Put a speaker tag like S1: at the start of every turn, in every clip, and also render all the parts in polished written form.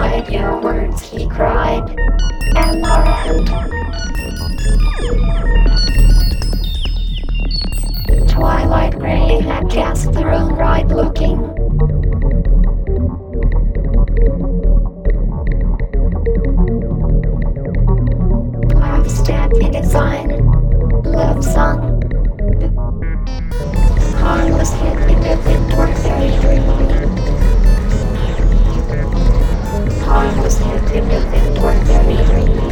S1: hide your words, he cried. Amaranth. Twilight gray had cast their own right looking. Love stamping design. Love song. Harmless hippie living towards very dreamy. Harmless hippie living towards very dreamy.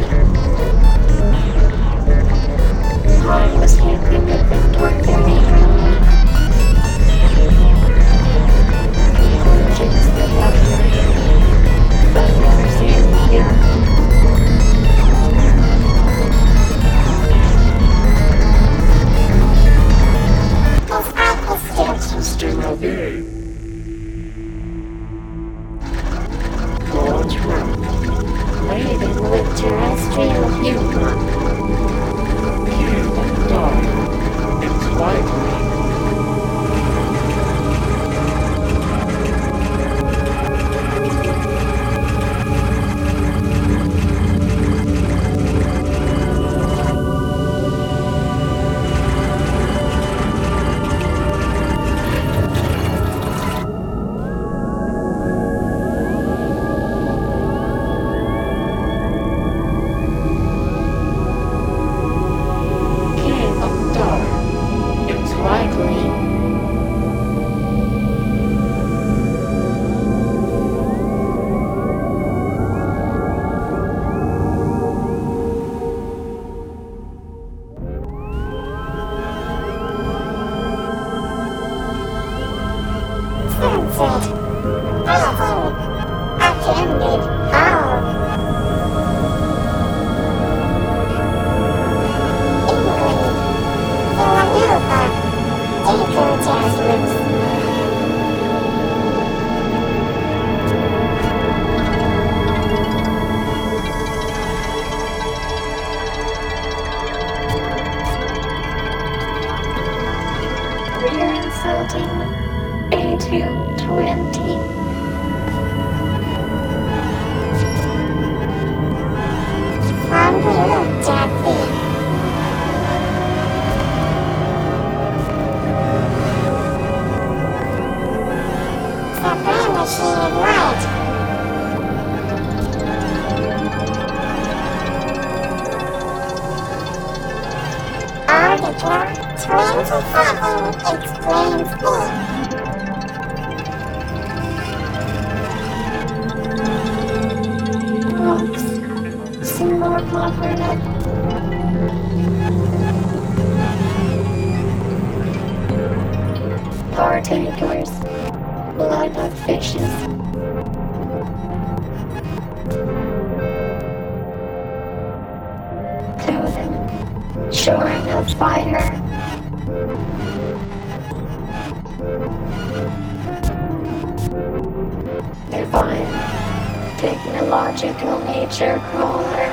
S1: Harmless hippie living towards very dreamy. Just the lovely, but never seen here.
S2: Still away. God's wrath.
S1: Laden with terrestrial humor.
S2: Kill and die. It's likely.
S1: Partakers, blood of fishes. Totem, shorn of fire. Divine, technological nature crawler.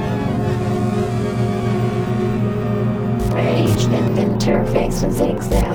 S1: Interface with zigzag.